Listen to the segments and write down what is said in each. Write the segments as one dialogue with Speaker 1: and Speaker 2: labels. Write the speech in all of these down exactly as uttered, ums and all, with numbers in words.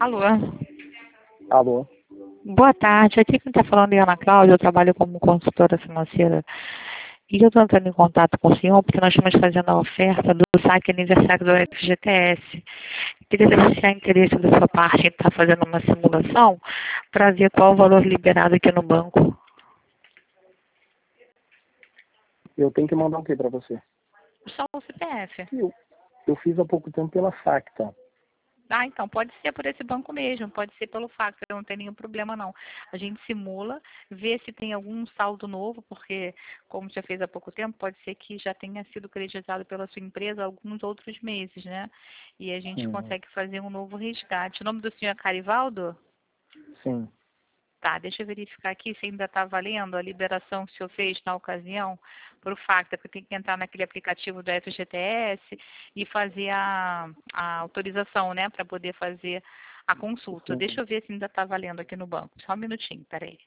Speaker 1: Alô?
Speaker 2: Alô?
Speaker 1: Boa tarde, aqui quem está falando é Ana Cláudia, eu trabalho como consultora financeira e eu estou entrando em contato com o senhor porque nós estamos fazendo a oferta do saque aniversário do F G T S. Queria saber se há interesse da sua parte em estar fazendo uma simulação para ver qual o valor liberado aqui no banco.
Speaker 2: Eu tenho que mandar o que para você?
Speaker 1: Só o C P F.
Speaker 2: Eu, eu fiz há pouco tempo pela Facta.
Speaker 1: Ah, então pode ser por esse banco mesmo, pode ser pelo Factor, não tem nenhum problema não. A gente simula, vê se tem algum saldo novo, porque como já fez há pouco tempo, pode ser que já tenha sido creditado pela sua empresa alguns outros meses, né? E a gente
Speaker 2: Sim.
Speaker 1: consegue fazer um novo resgate. O nome do senhor é Carivaldo?
Speaker 2: Sim.
Speaker 1: Tá, deixa eu verificar aqui se ainda está valendo a liberação que o senhor fez na ocasião para o Facta, porque tem que entrar naquele aplicativo do F G T S e fazer a, a autorização, né, para poder fazer a consulta.
Speaker 2: Sim.
Speaker 1: Deixa eu ver se ainda está valendo aqui no banco. Só um minutinho, peraí.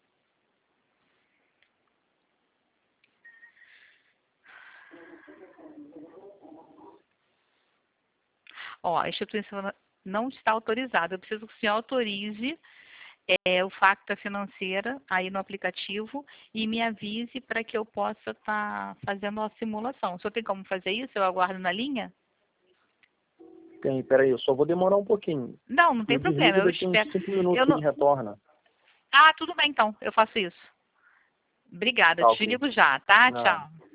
Speaker 1: Ó, a instituição não está autorizada. Eu preciso que o senhor autorize é, o Facta Financeira aí no aplicativo e me avise para que eu possa estar fazendo a simulação. O senhor tem como fazer isso? Eu aguardo na linha?
Speaker 2: Tem, peraí, eu só vou demorar um pouquinho.
Speaker 1: Não, não tem
Speaker 2: Eu
Speaker 1: problema.
Speaker 2: desligo
Speaker 1: Eu
Speaker 2: daqui uns
Speaker 1: espero.
Speaker 2: cinco minutos
Speaker 1: Eu
Speaker 2: que ele
Speaker 1: não...
Speaker 2: retorna.
Speaker 1: Ah, tudo bem então. Eu faço isso. Obrigada.
Speaker 2: Tá, ok.
Speaker 1: Desligo já, tá?
Speaker 2: Nada.
Speaker 1: Tchau.